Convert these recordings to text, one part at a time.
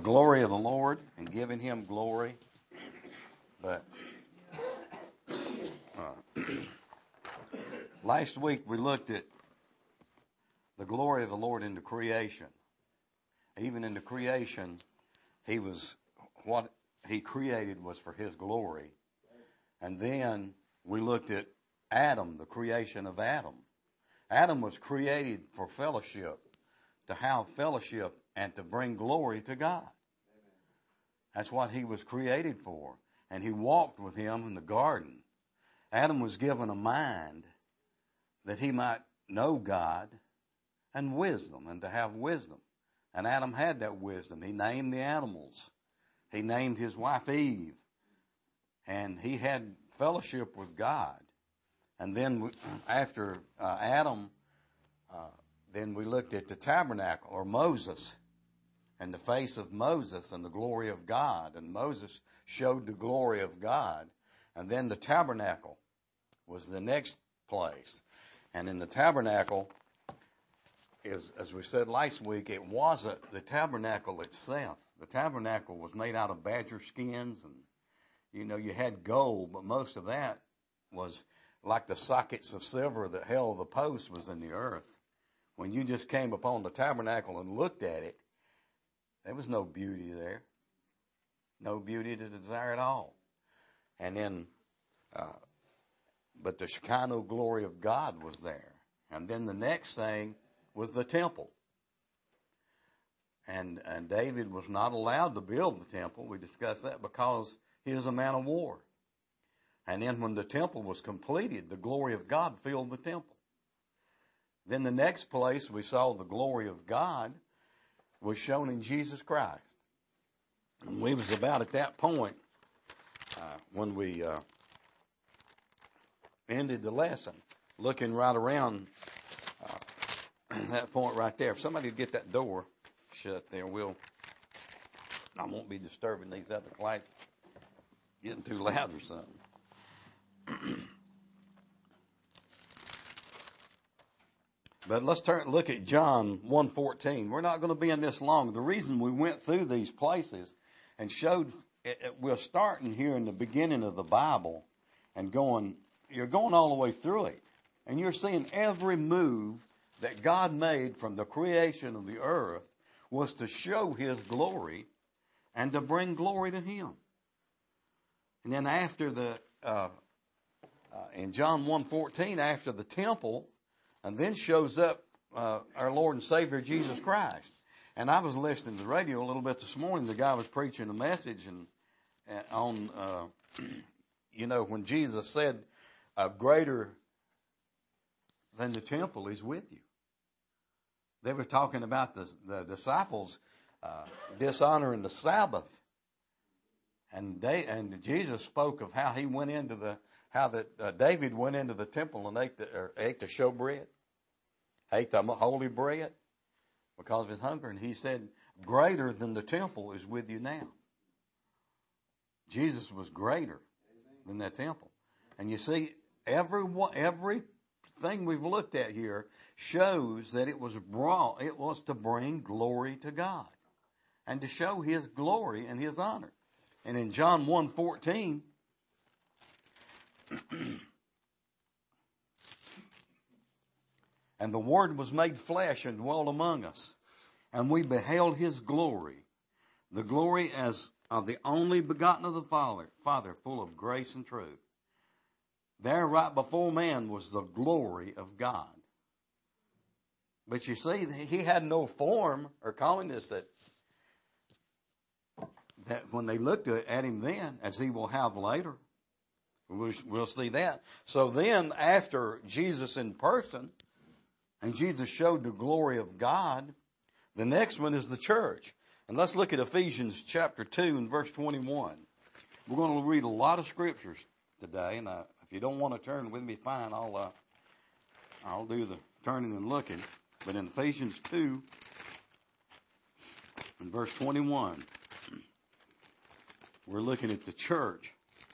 glory of the Lord and giving Him glory. But last week we looked at the glory of the Lord in the creation. Even in the creation, what He created was for His glory. And then we looked at Adam, the creation of Adam. Adam was created for fellowship, to have fellowship and to bring glory to God. That's what he was created for. And he walked with Him in the garden. Adam was given a mind that he might know God and wisdom, and to have wisdom. And Adam had that wisdom. He named the animals. He named his wife Eve. And he had fellowship with God. And then after Adam, then we looked at the tabernacle, or Moses, and the face of Moses and the glory of God. And Moses showed the glory of God. And then the tabernacle was the next place. And in the tabernacle, as we said last week, it wasn't the tabernacle itself. The tabernacle was made out of badger skins, and you had gold, but most of that was like the sockets of silver that held the post was in the earth. When you just came upon the tabernacle and looked at it, there was no beauty there. No beauty to desire at all. And then, but the Shekinah glory of God was there. And then the next thing was the temple. And David was not allowed to build the temple. We discussed that because he was a man of war. And then when the temple was completed, the glory of God filled the temple. Then the next place we saw the glory of God was shown in Jesus Christ. And we was about at that point when we ended the lesson, looking right around that point right there. If somebody would get that door shut there, I won't be disturbing these other classes, getting too loud or something. But let's look at John 1:14. We're not going to be in this long. The reason we went through these places and showed, we're starting here in the beginning of the Bible and you're going all the way through it. And you're seeing every move that God made from the creation of the earth was to show His glory and to bring glory to Him. And then after in John 1:14, after the temple, and then shows up our Lord and Savior Jesus Christ. And I was listening to the radio a little bit this morning. The guy was preaching a message on when Jesus said, greater than the temple is with you. They were talking about the disciples dishonoring the Sabbath. And Jesus spoke of how he went into David went into the temple and ate the showbread, ate the holy bread because of his hunger. And he said, greater than the temple is with you now. Jesus was greater than that temple. And you see, everything we've looked at here shows that it was to bring glory to God and to show His glory and His honor. And in John 1:14, and the Word was made flesh and dwelt among us, and we beheld His glory, the glory as of the only begotten of the Father, full of grace and truth. There right before man was the glory of God. But you see, He had no form or comeliness that when they looked at Him then, as He will have later. We'll see that. So then after Jesus in person, and Jesus showed the glory of God, the next one is the church. And let's look at Ephesians chapter 2 and verse 21. We're going to read a lot of scriptures today, and if you don't want to turn with me, fine, I'll do the turning and looking. But in Ephesians 2 and verse 21, we're looking at the church.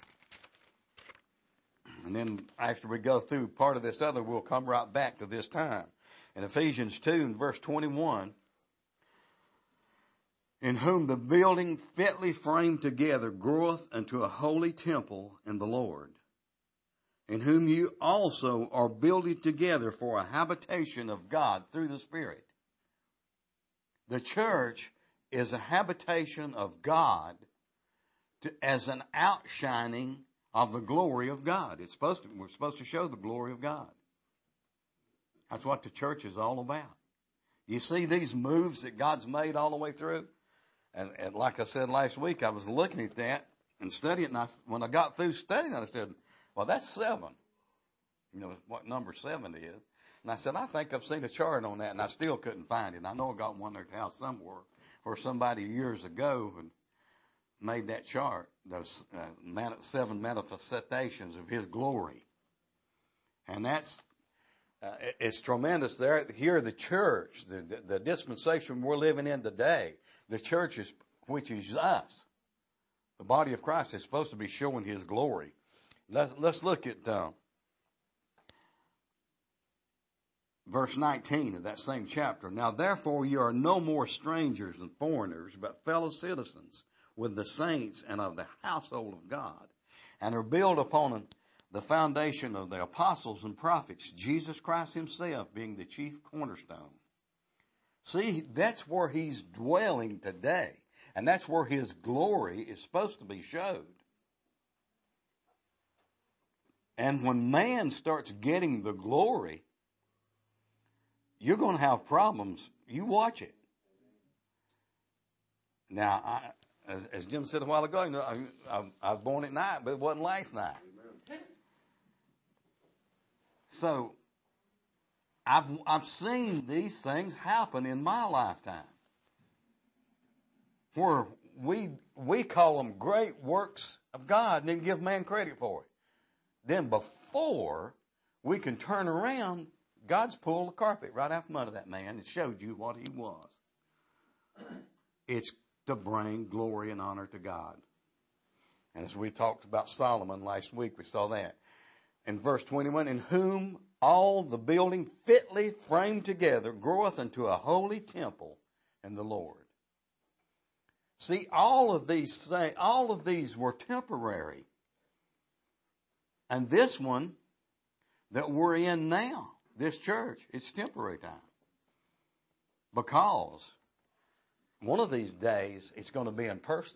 And then after we go through part of this other, we'll come right back to this time. In Ephesians 2 and verse 21, in whom the building fitly framed together groweth unto a holy temple in the Lord, in whom you also are building together for a habitation of God through the Spirit. The church is a habitation of God as an outshining of the glory of God. We're supposed to show the glory of God. That's what the church is all about. You see these moves that God's made all the way through? And like I said last week, I was looking at that and studying it. And when I got through studying it, I said, well, that's 7. You know what number 7 is. And I said, I think I've seen a chart on that, and I still couldn't find it. I know I got one at the house somewhere where somebody years ago had made that chart, those 7 manifestations of His glory. And that's, it's tremendous there. Here, the church, the dispensation we're living in today, the church is, which is us, the body of Christ, is supposed to be showing His glory. Let's look at verse 19 of that same chapter. Now, therefore, you are no more strangers and foreigners, but fellow citizens with the saints and of the household of God, and are built upon the foundation of the apostles and prophets, Jesus Christ Himself being the chief cornerstone. See, that's where He's dwelling today, and that's where His glory is supposed to be showed. And when man starts getting the glory, you're going to have problems. You watch it. Now, as Jim said a while ago, you know, I was born at night, but it wasn't last night. So, I've seen these things happen in my lifetime, where we call them great works of God and then give man credit for it. Then before we can turn around, God's pulled the carpet right out from under that man and showed you what he was. It's to bring glory and honor to God. And as we talked about Solomon last week, we saw that. In verse 21, in whom all the building fitly framed together groweth into a holy temple in the Lord. See, all of these were temporary. And this one that we're in now, this church, it's temporary time. Because one of these days it's going to be in person.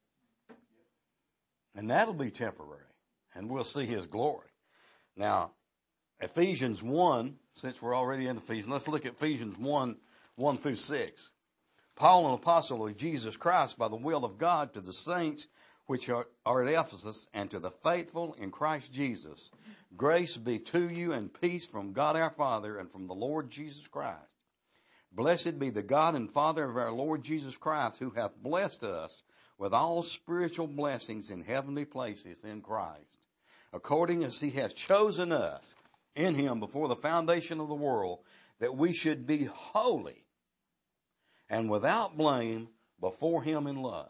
And that'll be temporary. And we'll see His glory. Now, Ephesians 1, since we're already in Ephesians, let's look at Ephesians 1 through 6. Paul, an apostle of Jesus Christ by the will of God, to the saints which are at Ephesus, and to the faithful in Christ Jesus. Grace be to you and peace from God our Father and from the Lord Jesus Christ. Blessed be the God and Father of our Lord Jesus Christ, who hath blessed us with all spiritual blessings in heavenly places in Christ, according as He hath chosen us in Him before the foundation of the world, that we should be holy and without blame before Him in love.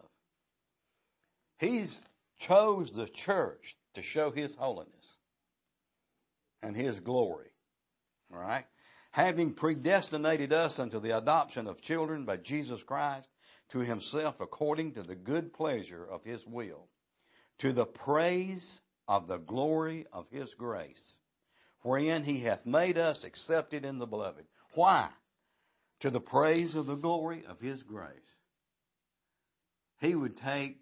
He's chose the church to show His holiness and His glory. All right? Having predestinated us unto the adoption of children by Jesus Christ to Himself according to the good pleasure of His will, to the praise of the glory of His grace, wherein He hath made us accepted in the beloved. Why? To the praise of the glory of His grace. He would take,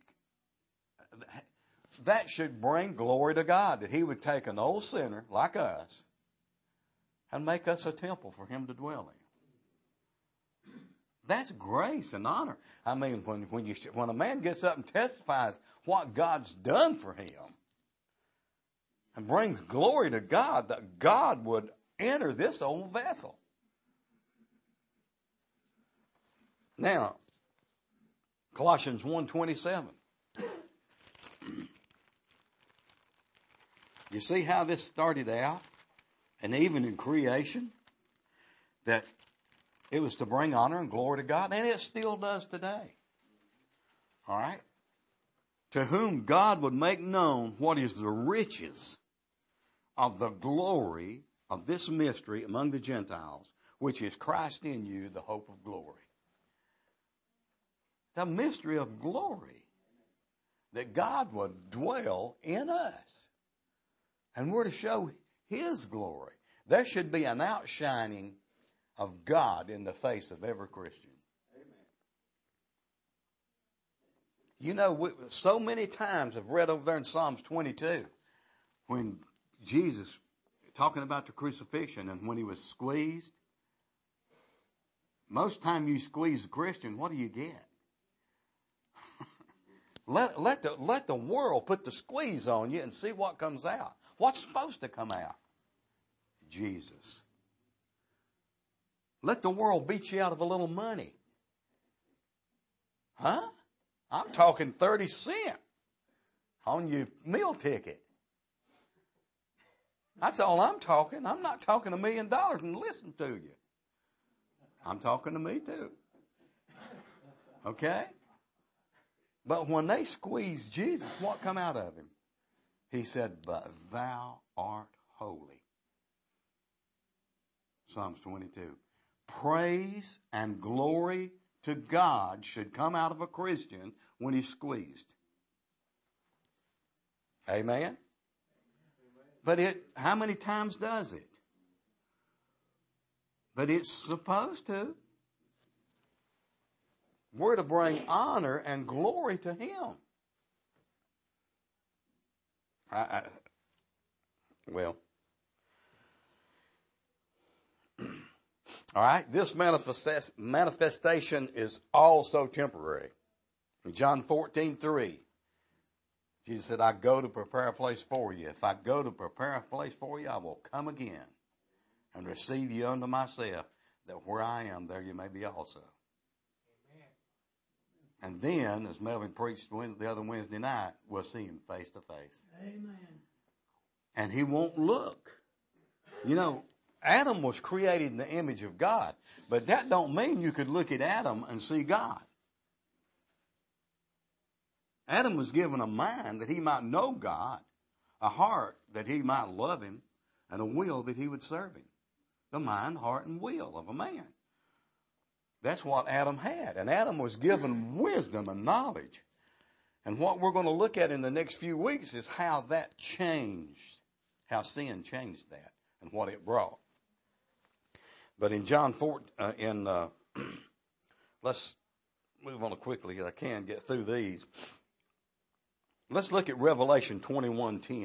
that should bring glory to God, that He would take an old sinner like us and make us a temple for Him to dwell in. That's grace and honor. I mean, when a man gets up and testifies what God's done for him and brings glory to God, that God would enter this old vessel. Now, Colossians 1:27. You see how this started out? And even in creation, that it was to bring honor and glory to God, and it still does today. All right? To whom God would make known what is the riches of the glory of this mystery among the Gentiles, which is Christ in you, the hope of glory. The mystery of glory. That God would dwell in us. And we're to show His glory. There should be an outshining of God in the face of every Christian. You know, so many times I've read over there in Psalms 22 when Jesus, talking about the crucifixion and when He was squeezed. Most time you squeeze a Christian, what do you get? Let the world put the squeeze on you and see what comes out. What's supposed to come out? Jesus. Let the world beat you out of a little money. Huh? I'm talking 30 cents on your meal ticket. That's all I'm talking. I'm not talking $1 million and listen to you. I'm talking to me too. Okay? But when they squeezed Jesus, what come out of Him? He said, but thou art holy. Psalms 22. Praise and glory to God should come out of a Christian when he's squeezed. Amen? But how many times does it? But it's supposed to. We're to bring honor and glory to Him. Well. All right, this manifestation is also temporary. In John 14:3, Jesus said, I go to prepare a place for you. If I go to prepare a place for you, I will come again and receive you unto myself, that where I am, there you may be also. Amen. And then, as Melvin preached the other Wednesday night, we'll see Him face to face. Amen. And He won't look. You know, Adam was created in the image of God, but that don't mean you could look at Adam and see God. Adam was given a mind that he might know God, a heart that he might love Him, and a will that he would serve Him. The mind, heart, and will of a man. That's what Adam had. And Adam was given wisdom and knowledge. And what we're going to look at in the next few weeks is how that changed, how sin changed that and what it brought. But in John 4, let's move on quickly. I can get through these. Let's look at Revelation 21:10.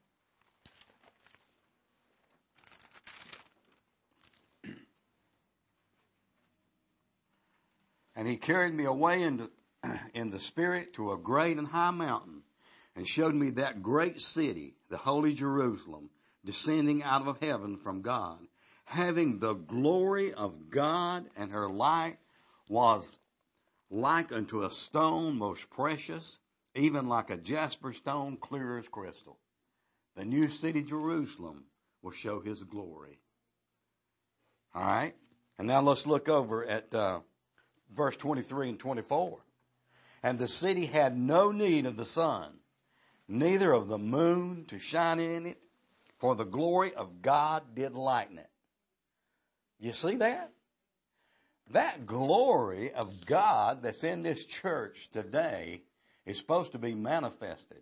And He carried me away in the Spirit to a great and high mountain, and showed me that great city, the holy Jerusalem, descending out of heaven from God, having the glory of God, and her light was like unto a stone most precious, even like a jasper stone, clear as crystal. The new city Jerusalem will show His glory. All right? And now let's look over at verse 23 and 24. And the city had no need of the sun, neither of the moon to shine in it, for the glory of God did lighten it. You see that? That glory of God that's in this church today is supposed to be manifested.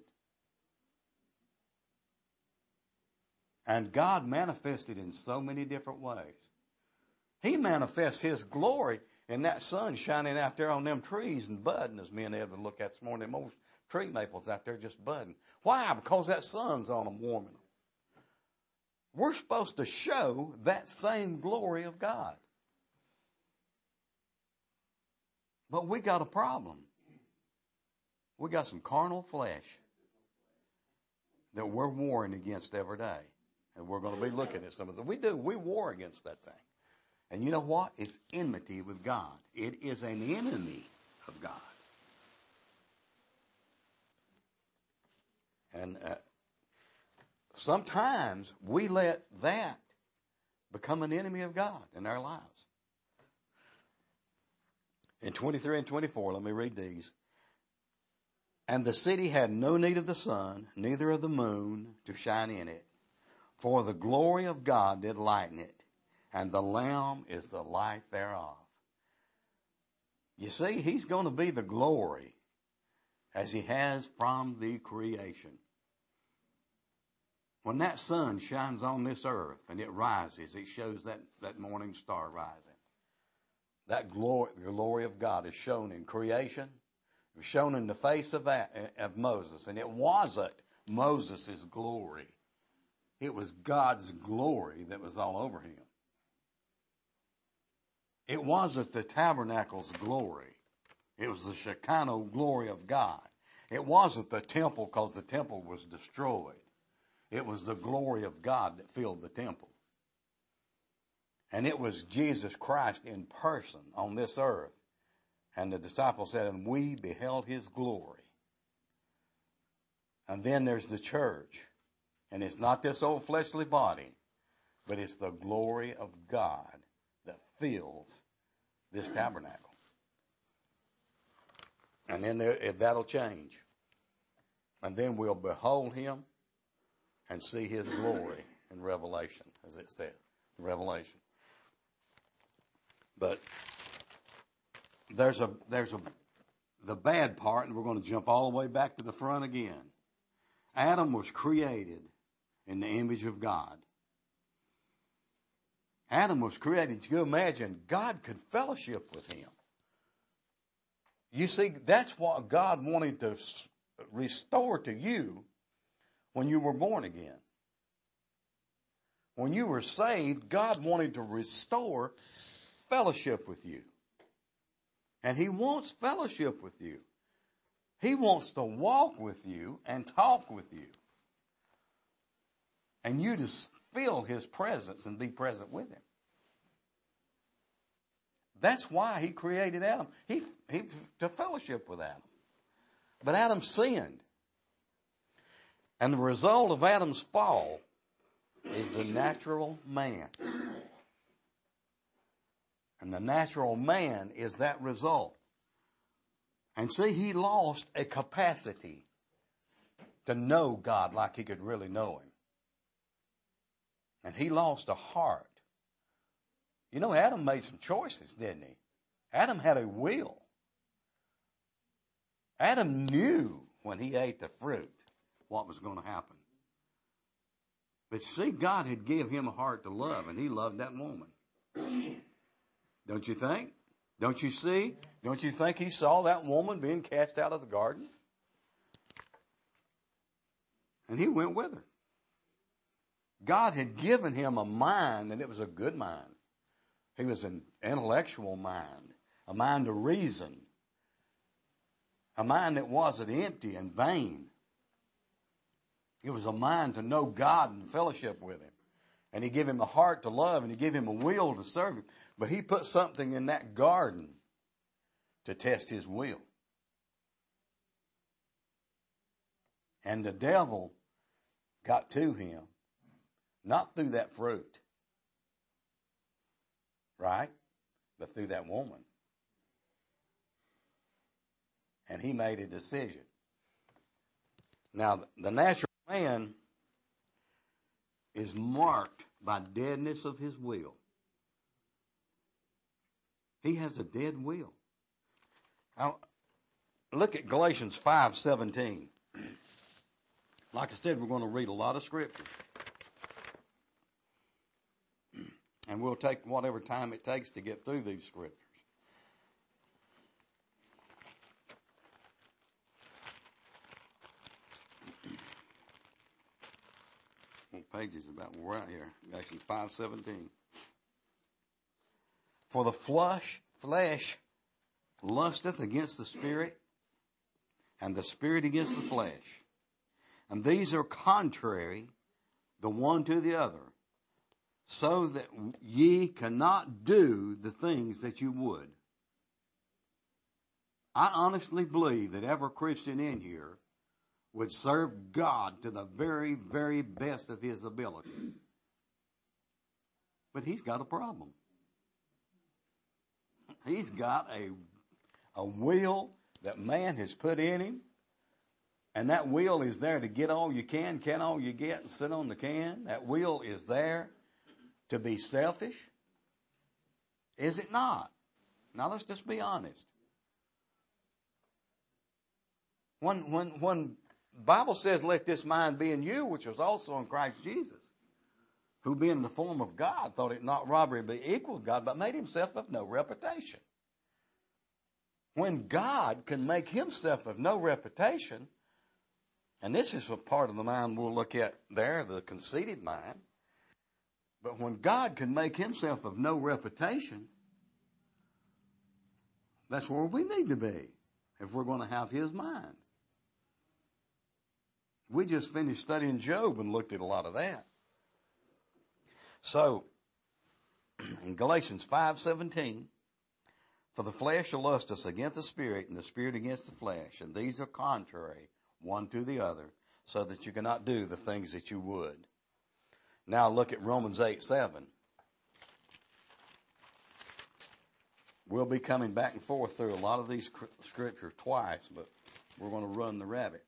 And God manifested in so many different ways. He manifests His glory in that sun shining out there on them trees and budding, as me and Ed would look at this morning. Them old tree maples out there just budding. Why? Because that sun's on them, warming them. We're supposed to show that same glory of God. But we got a problem. We got some carnal flesh that we're warring against every day. And we're going to be looking at some of them. We war against that thing. And you know what? It's enmity with God. It is an enemy of God. And sometimes we let that become an enemy of God in our lives. In 23 and 24, let me read these. And the city had no need of the sun, neither of the moon to shine in it, for the glory of God did lighten it, and the Lamb is the light thereof. You see, he's going to be the glory as he has from the creation. When that sun shines on this earth and it rises, it shows that morning star rising. That glory, the glory of God is shown in creation. It was shown in the face of Moses. And it wasn't Moses' glory. It was God's glory that was all over him. It wasn't the tabernacle's glory. It was the Shekinah glory of God. It wasn't the temple because the temple was destroyed. It was the glory of God that filled the temple. And it was Jesus Christ in person on this earth. And the disciples said, and we beheld his glory. And then there's the church. And it's not this old fleshly body, but it's the glory of God that fills this tabernacle. And then that'll change. And then we'll behold him and see his glory in Revelation, as it said, Revelation. But there's the bad part, and we're going to jump all the way back to the front again. Adam was created in the image of God. Adam was created. You can imagine God could fellowship with him. You see, that's what God wanted to restore to you when you were born again. When you were saved, God wanted to restore fellowship with you. And he wants fellowship with you. He wants to walk with you and talk with you. And you to feel his presence and be present with him. That's why he created Adam. He to fellowship with Adam. But Adam sinned. And the result of Adam's fall is the natural man. And the natural man is that result. And see, he lost a capacity to know God like he could really know him. And he lost a heart. You know, Adam made some choices, didn't he? Adam had a will. Adam knew when he ate the fruit what was going to happen. But see, God had given him a heart to love, and he loved that woman. Don't you think? Don't you see? Don't you think he saw that woman being cast out of the garden? And he went with her. God had given him a mind, and it was a good mind. He was an intellectual mind, a mind to reason, a mind that wasn't empty and vain. It was a mind to know God and fellowship with him. And he gave him a heart to love, and he gave him a will to serve him. But he put something in that garden to test his will. And the devil got to him, not through that fruit, right? But through that woman. And he made a decision. Now, the natural man is marked by deadness of his will. He has a dead will. Now, look at Galatians 5:17. Like I said, we're going to read a lot of scriptures. And we'll take whatever time it takes to get through these scriptures. What page is about? We're out here. Galatians 5:17. For the flesh lusteth against the spirit, and the spirit against the flesh. And these are contrary the one to the other, so that ye cannot do the things that you would. I honestly believe that every Christian in here would serve God to the very, very best of his ability. But he's got a problem. He's got a will that man has put in him. And that will is there to get all you can all you get, and sit on the can. That will is there to be selfish. Is it not? Now let's just be honest. When the Bible says, let this mind be in you, which was also in Christ Jesus, who being in the form of God, thought it not robbery to be equal with God, but made himself of no reputation. When God can make himself of no reputation, and this is a part of the mind we'll look at there, the conceited mind, but when God can make himself of no reputation, that's where we need to be if we're going to have his mind. We just finished studying Job and looked at a lot of that. So, in Galatians 5:17, for the flesh shall lust us against the spirit, and the spirit against the flesh, and these are contrary one to the other, so that you cannot do the things that you would. Now look at Romans 8:7. We'll be coming back and forth through a lot of these scriptures twice, but we're going to run the rabbit.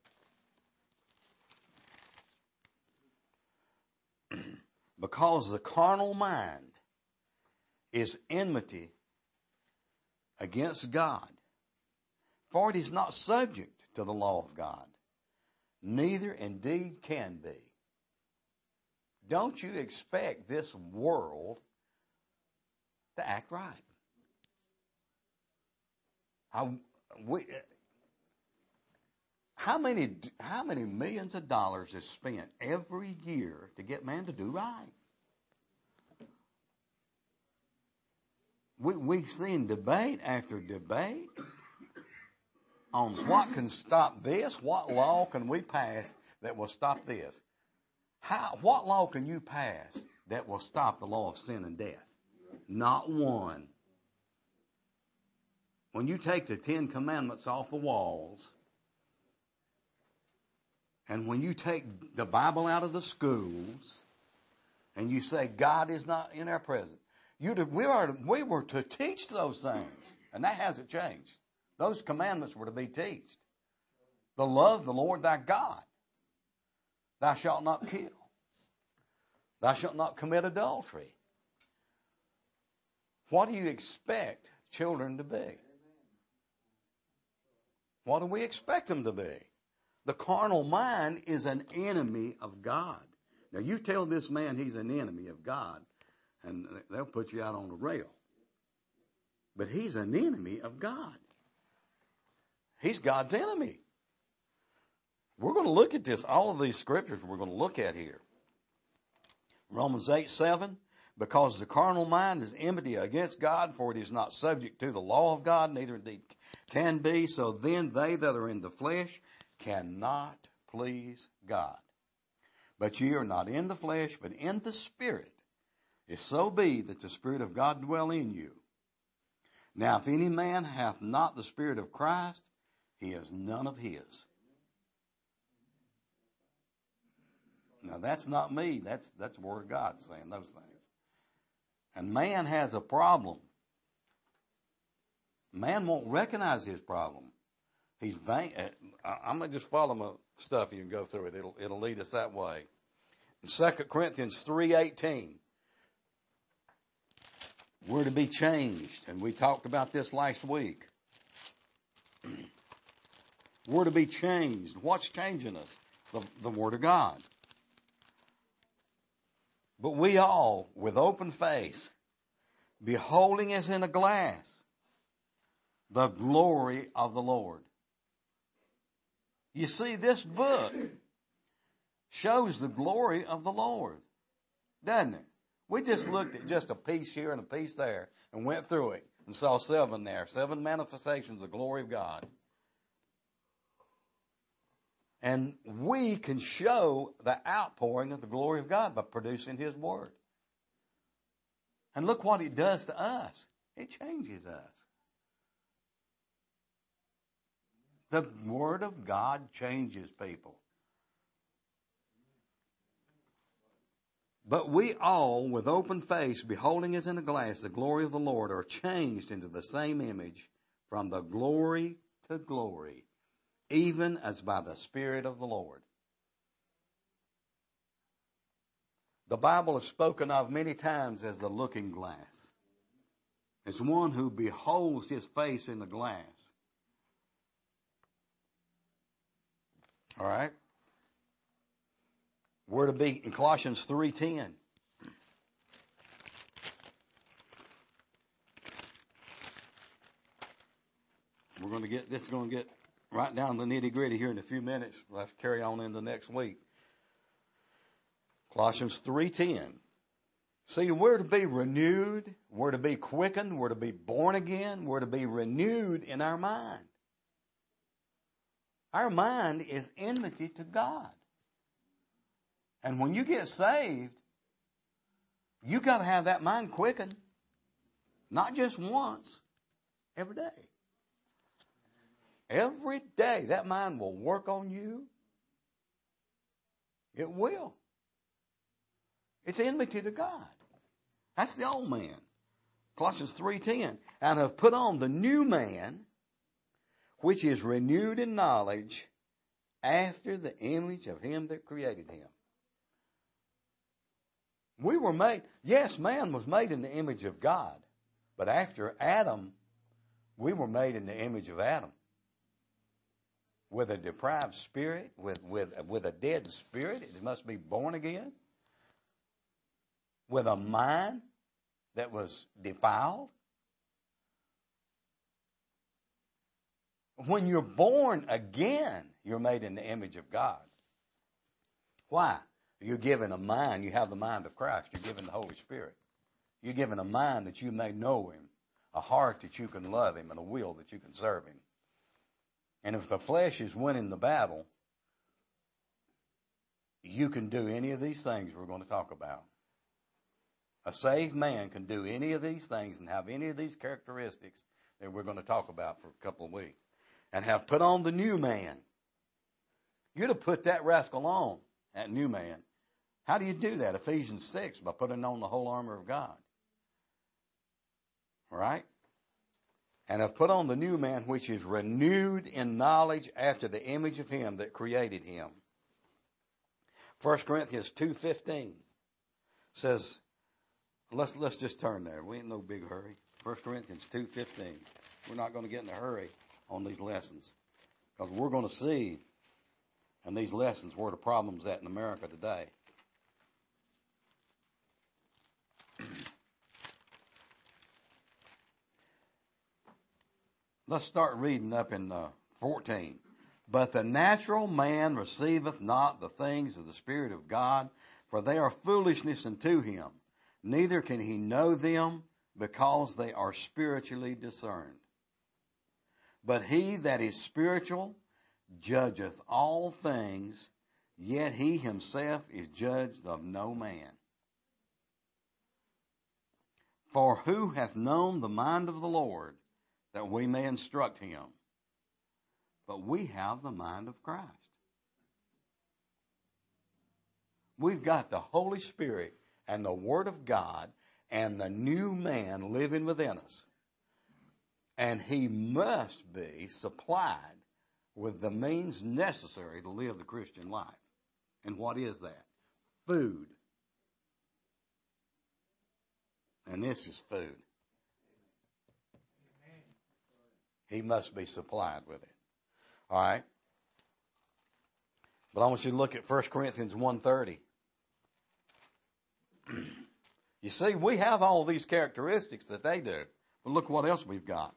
Because the carnal mind is enmity against God, for it is not subject to the law of God, neither indeed can be. Don't you expect this world to act right? How many millions of dollars is spent every year to get man to do right? We've seen debate after debate on what can stop this, what law can we pass that will stop this. What law can you pass that will stop the law of sin and death? Not one. When you take the 10 Commandments off the walls, and when you take the Bible out of the schools, and you say God is not in our presence, we were to teach those things, and that hasn't changed. Those commandments were to be taught. The love the Lord thy God. Thou shalt not kill. Thou shalt not commit adultery. What do you expect children to be? What do we expect them to be? The carnal mind is an enemy of God. Now you tell this man he's an enemy of God, and they'll put you out on the rail. But he's an enemy of God. He's God's enemy. We're going to look at this, all of these scriptures we're going to look at here. Romans 8:7, because the carnal mind is enmity against God, for it is not subject to the law of God, neither indeed can be. So then they that are in the flesh cannot please God. But ye are not in the flesh, but in the Spirit, if so be that the Spirit of God dwell in you. Now if any man hath not the Spirit of Christ, he is none of his. Now that's not me. That's the Word of God saying those things. And man has a problem. Man won't recognize his problem. He's vain. I'm going to just follow my stuff. You can go through it. It'll lead us that way. In 2 Corinthians 3:18, we're to be changed. And we talked about this last week. We're to be changed. What's changing us? The Word of God. But we all, with open face, beholding as in a glass the glory of the Lord. You see, this book shows the glory of the Lord, doesn't it? We just looked at just a piece here and a piece there and went through it and saw 7 there, 7 manifestations of the glory of God. And we can show the outpouring of the glory of God by producing His Word. And look what it does to us. It changes us. The Word of God changes people. But we all, with open face, beholding as in a glass the glory of the Lord, are changed into the same image from the glory to glory, even as by the Spirit of the Lord. The Bible is spoken of many times as the looking glass. It's one who beholds his face in the glass. All right. We're to be in Colossians 3:10. This is going to get right down to the nitty gritty here in a few minutes. We'll have to carry on into next week. Colossians 3:10. See, we're to be renewed. We're to be quickened. We're to be born again. We're to be renewed in our mind. Our mind is enmity to God. And when you get saved, you got to have that mind quickened. Not just once, every day. Every day that mind will work on you. It will. It's enmity to God. That's the old man. Colossians 3:10. And have put on the new man, which is renewed in knowledge after the image of him that created him. We were made, yes, man was made in the image of God. But after Adam, we were made in the image of Adam. With a deprived spirit, with a dead spirit, it must be born again. With a mind that was defiled. When you're born again, you're made in the image of God. Why? You're given a mind. You have the mind of Christ. You're given the Holy Spirit. You're given a mind that you may know him, a heart that you can love him, and a will that you can serve him. And if the flesh is winning the battle, you can do any of these things we're going to talk about. A saved man can do any of these things and have any of these characteristics that we're going to talk about for a couple of weeks. And have put on the new man. You're to put that rascal on, that new man. How do you do that? Ephesians 6, by putting on the whole armor of God. Right? And have put on the new man, which is renewed in knowledge after the image of him that created him. 1 Corinthians 2:15 says, let's just turn there. We ain't no big hurry. 1 Corinthians 2:15. We're not going to get in a hurry on these lessons, because we're going to see in these lessons where the problem's at in America today. Let's start reading up in 14. But the natural man receiveth not the things of the Spirit of God, for they are foolishness unto him. Neither can he know them, because they are spiritually discerned. But he that is spiritual judgeth all things, yet he himself is judged of no man. For who hath known the mind of the Lord, that we may instruct him? But we have the mind of Christ. We've got the Holy Spirit and the Word of God and the new man living within us. And he must be supplied with the means necessary to live the Christian life. And what is that? Food. And this is food. He must be supplied with it. All right? But I want you to look at 1 Corinthians 1:30. You see, we have all these characteristics that they do. But look what else we've got.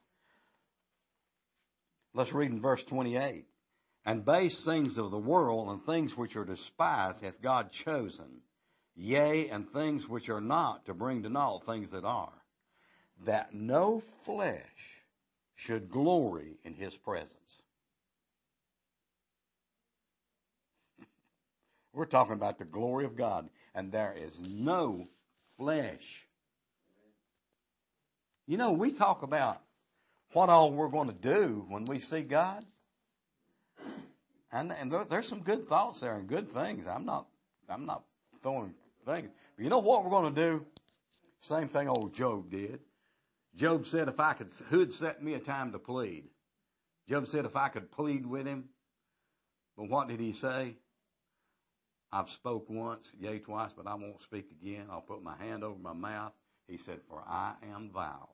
Let's read in verse 28. And base things of the world and things which are despised hath God chosen, yea, and things which are not, to bring to naught things that are, that no flesh should glory in his presence. We're talking about the glory of God, and there is no flesh. You know, we talk about what all we're going to do when we see God. And there's some good thoughts there and good things. I'm not throwing things. But you know what we're going to do? Same thing old Job did. Job said, who'd set me a time to plead? Job said, if I could plead with him. But what did he say? I've spoke once, yea, twice, but I won't speak again. I'll put my hand over my mouth. He said, for I am vile.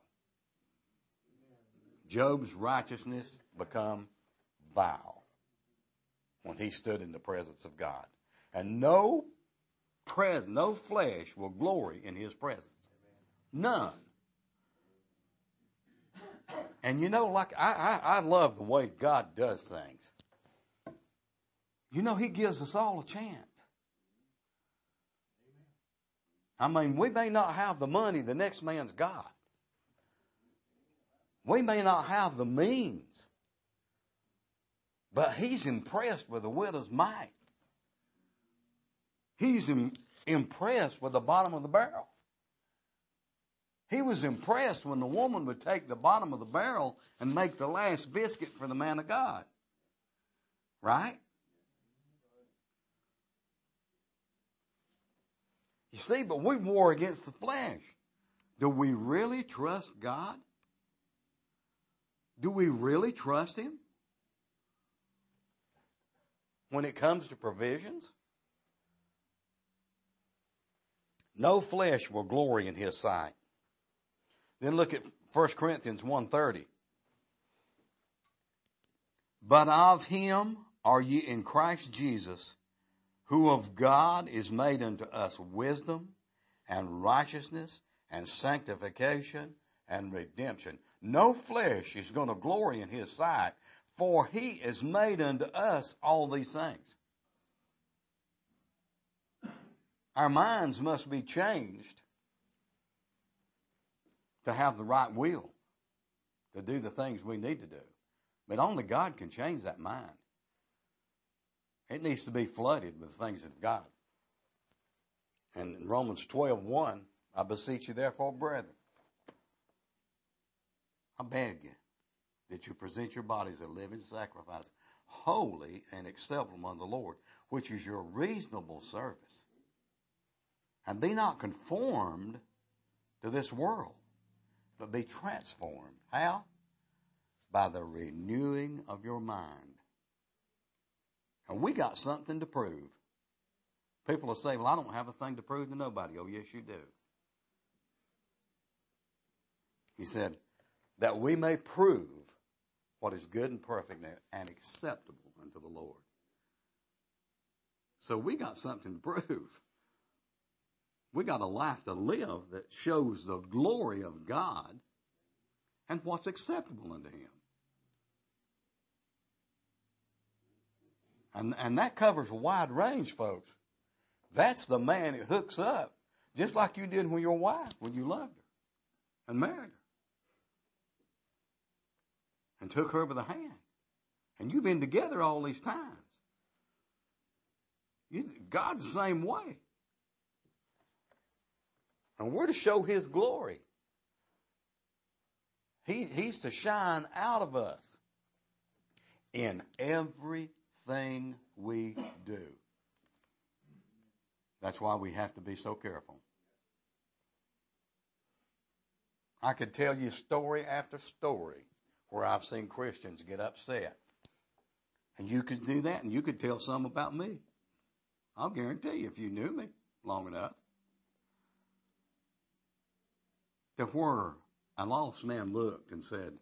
Job's righteousness become vile. when he stood in the presence of God. And no flesh will glory in his presence. None. And you know, like I love the way God does things. You know, he gives us all a chance. I mean, we may not have the money the next man's got. We may not have the means. But he's impressed with the widow's mite. He's impressed with the bottom of the barrel. He was impressed when the woman would take the bottom of the barrel and make the last biscuit for the man of God. Right? You see, but we war against the flesh. Do we really trust God? Do we really trust him when it comes to provisions? No flesh will glory in his sight. Then look at 1 Corinthians 1:30. But of him are ye in Christ Jesus, who of God is made unto us wisdom and righteousness and sanctification and redemption. No flesh is going to glory in his sight, for he is made unto us all these things. Our minds must be changed to have the right will to do the things we need to do. But only God can change that mind. It needs to be flooded with the things of God. And in Romans 12:1, I beseech you therefore, brethren, I beg you that you present your bodies a living sacrifice, holy and acceptable unto the Lord, which is your reasonable service. And be not conformed to this world, but be transformed. How? By the renewing of your mind. And we got something to prove. People will say, well, I don't have a thing to prove to nobody. Oh, yes, you do. He said, that we may prove what is good and perfect and acceptable unto the Lord. So we got something to prove. We got a life to live that shows the glory of God and what's acceptable unto him. And that covers a wide range, folks. That's the man that hooks up, just like you did when your wife, when you loved her and married her. And took her by the hand. And you've been together all these times. God's the same way. And we're to show his glory. He's to shine out of us in everything we do. That's why we have to be so careful. I could tell you story after story where I've seen Christians get upset. And you could do that, and you could tell some about me. I'll guarantee you, if you knew me long enough. To where a lost man looked and said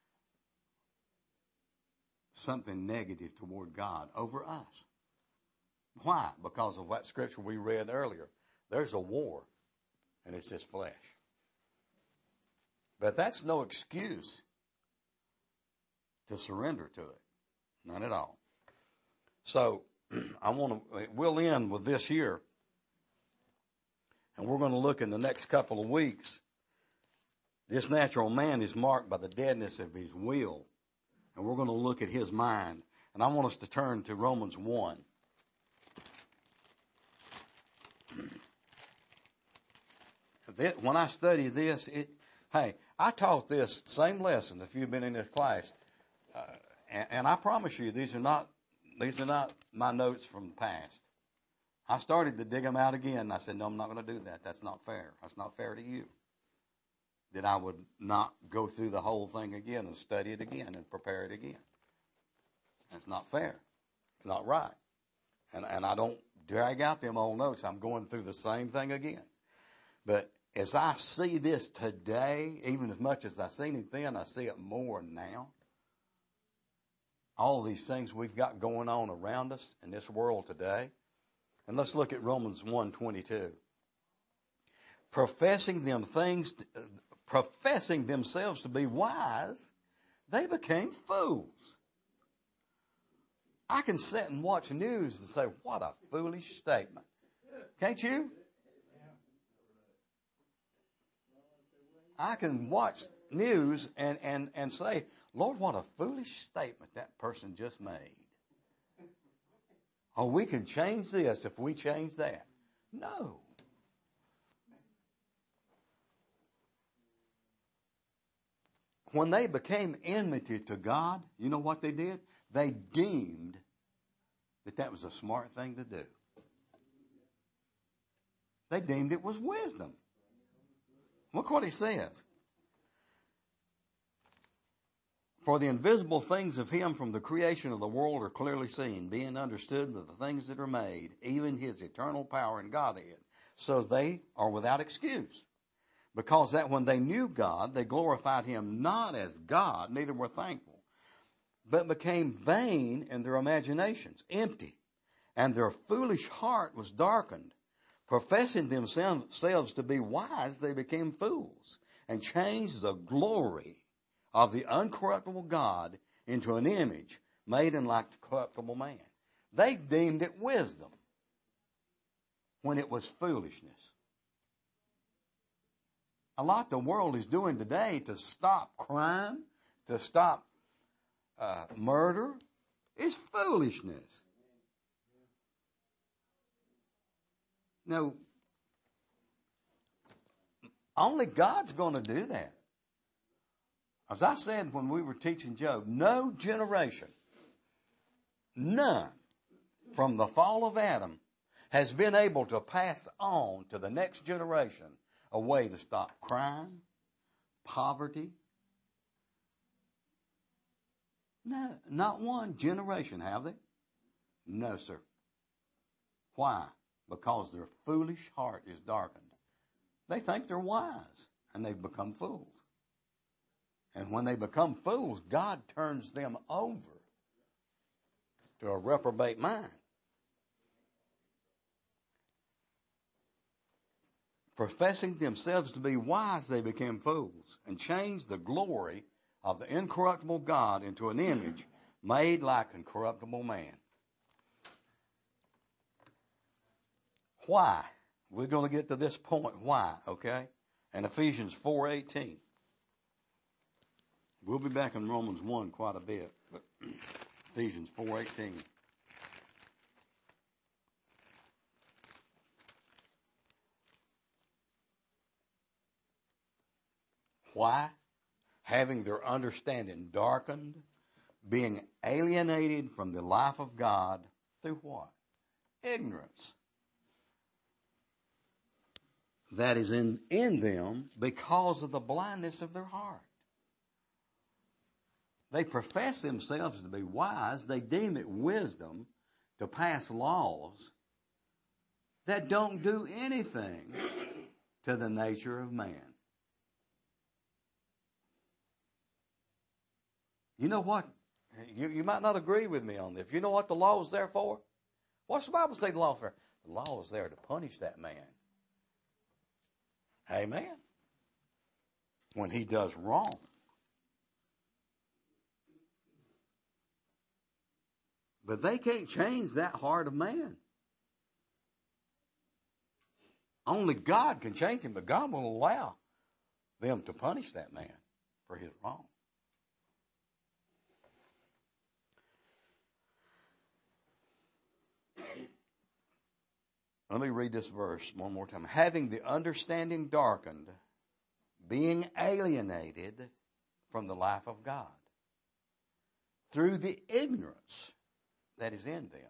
something negative toward God over us. Why? Because of what scripture we read earlier. There's a war, and it's just flesh. But that's no excuse to surrender to it. None at all. So we'll end with this here. And we're going to look in the next couple of weeks. This natural man is marked by the deadness of his will. And we're going to look at his mind. And I want us to turn to Romans 1. When I study this, I taught this same lesson if you've been in this class. And I promise you, these are not my notes from the past. I started to dig them out again, and I said, no, I'm not going to do that. That's not fair. That's not fair to you. That I would not go through the whole thing again and study it again and prepare it again. That's not fair. It's not right. And I don't drag out them old notes. I'm going through the same thing again. But as I see this today, even as much as I seen it then, I see it more now. all of these things we've got going on around us in this world today. And let's look at Romans 1:22. Professing themselves to be wise, they became fools. I can sit and watch news and say, what a foolish statement. Can't you? I can watch news and say, Lord, what a foolish statement that person just made. Oh, we can change this if we change that. No. When they became enmity to God, you know what they did? They deemed that was a smart thing to do. They deemed it was wisdom. Look what he says. For the invisible things of him from the creation of the world are clearly seen, being understood with the things that are made, even his eternal power and Godhead. So they are without excuse. Because that when they knew God, they glorified him not as God, neither were thankful, but became vain in their imaginations, empty, and their foolish heart was darkened. Professing themselves to be wise, they became fools, and changed the glory of the uncorruptible God into an image made in like the corruptible man. They deemed it wisdom when it was foolishness. A lot the world is doing today to stop crime, to stop murder, is foolishness. No, only God's going to do that. As I said when we were teaching Job, no generation, none from the fall of Adam has been able to pass on to the next generation a way to stop crime, poverty. No, not one generation, have they? No, sir. Why? Because their foolish heart is darkened. They think they're wise, and they've become fools. And when they become fools, God turns them over to a reprobate mind. Professing themselves to be wise, they became fools, and changed the glory of the incorruptible God into an image made like an incorruptible man. Why? We're going to get to this point. Why? Okay? And Ephesians 4:18. We'll be back in Romans 1 quite a bit, but Ephesians 4:18. Why? Having their understanding darkened, being alienated from the life of God through what? Ignorance. That is in them because of the blindness of their heart. They profess themselves to be wise. They deem it wisdom to pass laws that don't do anything to the nature of man. You know what? You might not agree with me on this. You know what the law is there for? What's the Bible say the law is for? The law is there to punish that man. Amen. When he does wrong. But they can't change that heart of man. Only God can change him, but God will allow them to punish that man for his wrong. Let me read this verse one more time. Having the understanding darkened, being alienated from the life of God through the ignorance that is in them.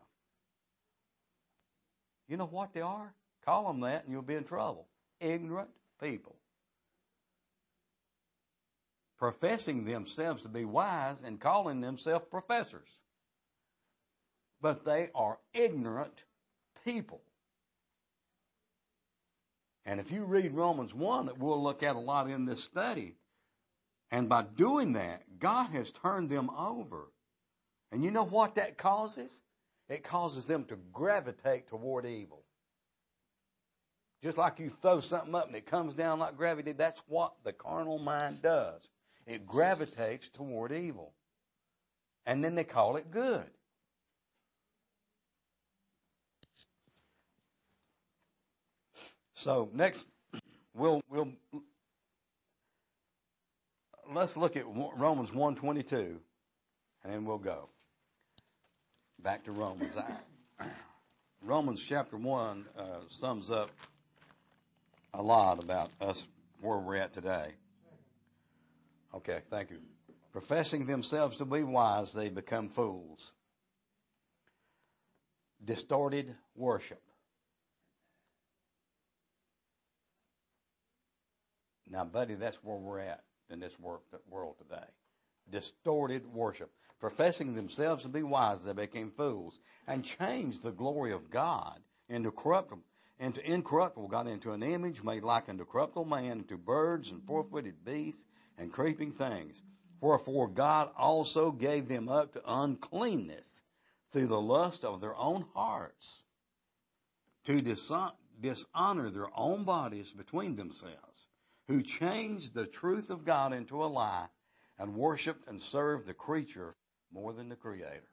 You know what they are? Call them that and you'll be in trouble. Ignorant people. Professing themselves to be wise and calling themselves professors. But they are ignorant people. And if you read Romans 1, that we'll look at a lot in this study, and by doing that, God has turned them over And you know what that causes? It causes them to gravitate toward evil. Just like you throw something up and it comes down like gravity, that's what the carnal mind does. It gravitates toward evil. And then they call it good. So next, let's look at Romans 1:22, and then we'll go back to Romans. Romans chapter 1 sums up a lot about us, where we're at today. Okay, thank you. Professing themselves to be wise, they become fools. Distorted worship. Now, buddy, that's where we're at in this world today. Distorted worship. Professing themselves to be wise, they became fools and changed the glory of God into incorruptible, got into an image made like unto corruptible man, into birds and four-footed beasts and creeping things. Wherefore God also gave them up to uncleanness through the lust of their own hearts, to dishonor their own bodies between themselves, who changed the truth of God into a lie and worshiped and served the creature more than the Creator.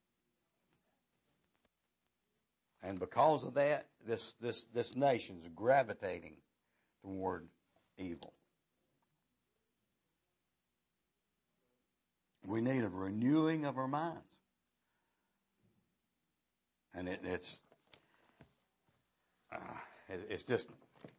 And because of that, this nation's gravitating toward evil. We need a renewing of our minds. And it's just,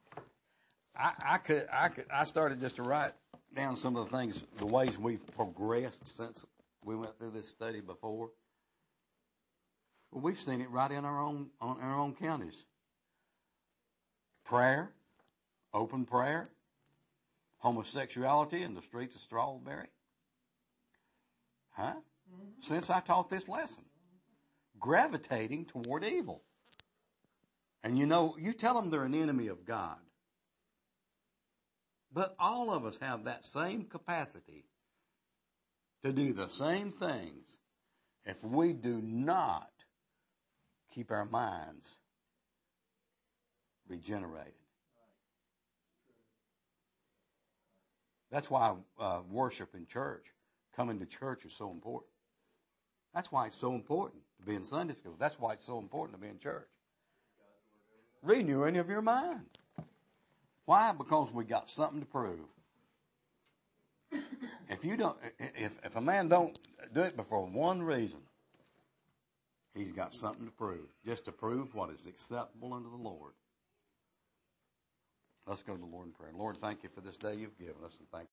I started just to write down some of the things, the ways we've progressed since we went through this study before. Well, we've seen it right in our own counties. Prayer, open prayer, homosexuality in the streets of Strawberry. Huh? Since I taught this lesson. Gravitating toward evil. And you tell them they're an enemy of God. But all of us have that same capacity to do the same things if we do not keep our minds regenerated. That's why worship in church, coming to church, is so important. That's why it's so important to be in Sunday school. That's why it's so important to be in church. Renewing of your mind. Why? Because we got something to prove. If a man don't do it for one reason, he's got something to prove. Just to prove what is acceptable unto the Lord. Let's go to the Lord in prayer. Lord, thank you for this day you've given us, and thank you.